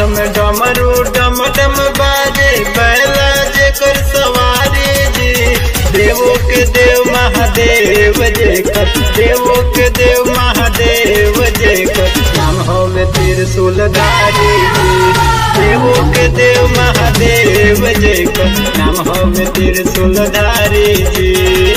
में डमरू डम डम बाजे बैला जेकर सवारी जी। देवो के देव महादेव जेकर, देवो के देव महादेव जेकर नाम होवे त्रिशूलधारी जी। देवो के देव महादेव जेकर नाम होवे त्रिशूलधारी जी।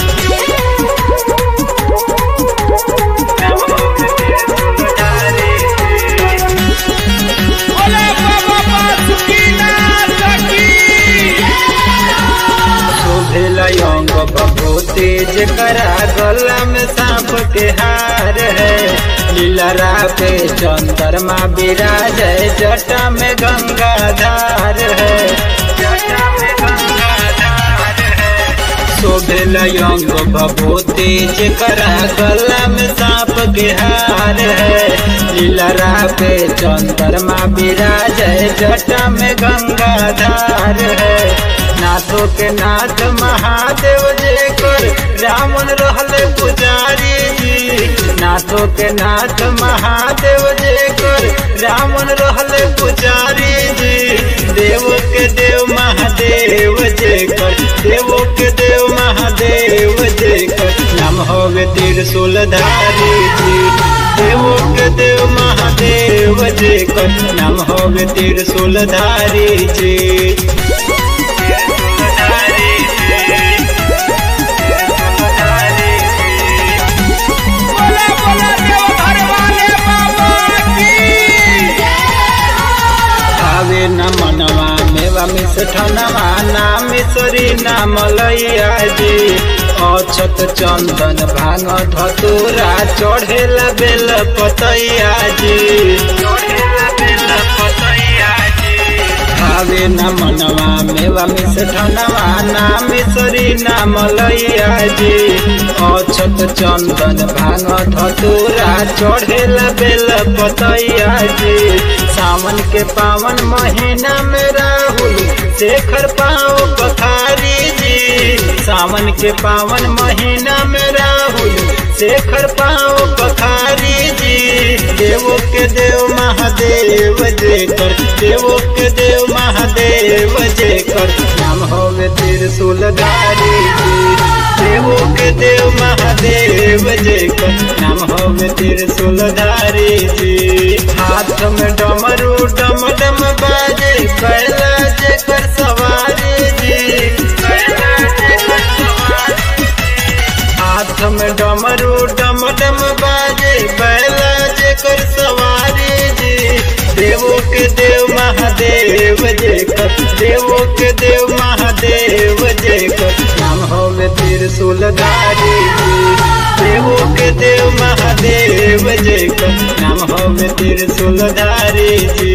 अंग बभूति जेकरा गला में सांप के हार है। लीलरा पे चंद्रमा विराज है, जटा में गंगाधार है, जटा में गंगाधार है। शोभिल अंग बभूति जेकरा गला में सांप के हार है। लीलरा पे चंद्रमा विराज है, जटा में गंगाधार है। नाथों के नाथ महादेव जेकर रावण रहले पुजारी जी। नाथों के नाथ महादेव जेकर रावण रहले पुजारी जी। देव के देव महादेव जेकर, देवो के देव महादेव जेकर नाम होवे त्रिशूलधारी जी। देवो के देव महादेव जेकर नाम होवे त्रिशूलधारी जी। न मनवा मेवा मिष्ठनवा नाम ईश्वरी नाम लैया जी। अक्षत चंदन भांग धतूरा चढ़ेला बेल पतैया जी, चढ़ेला बेल पतैया जी। भावे न मनवा मेवा मिष्ठनवा नाम ईश्वरी नाम लैया जी। अक्षत चंदन भांग धतूरा चढ़ेला बेल पतैया जी। सावन के पावन महीना में राहुल शेखर पाँव पखारी जी। सावन के पावन महीना में राहुल शेखर पाँव पखारी जी। देवो के देव महादेव जेकर, देवो के देव महादेव जेकर नाम होवे त्रिशूलधारी जी। देवो के देव महादेव जेकर नाम होवे त्रिशूलधारी जी। हाथ में डमरू डम डम बाजे बैला जेकर सवारी जी। हाथ में डमरू डम डम बाजे बैला जेकर सवारी जी। देवो के देव महादेव जेकर, देवो के देव महादेव जेकर नाम होवे त्रिशूलधारी जी। देवो के देव महादेव जेकर नाम होवे त्रिशूलधारी जी।